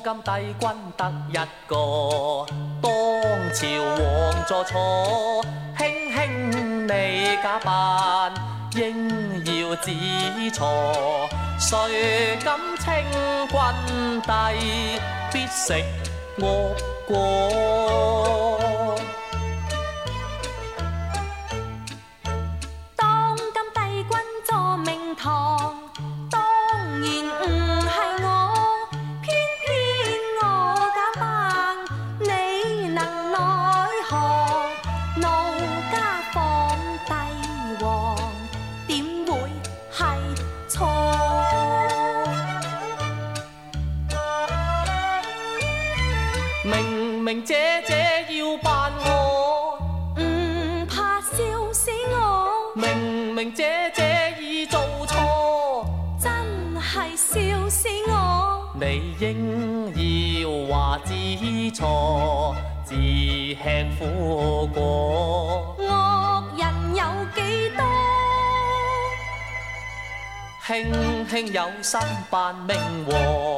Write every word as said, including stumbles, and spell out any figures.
今帝君得一個，當朝皇座坐，輕輕你假扮，應要知錯。誰敢稱君帝，必食惡果。 當今帝君坐明堂，當然唔係我，偏偏我假扮，你能奈何？奴家放帝王，點會係錯？ 明明姐姐要扮我， 唔怕笑死我。 明明姐姐已做錯， 真係笑死我。 你應要話知錯，自吃苦果。 惡人有幾多？ 輕輕有心扮明王。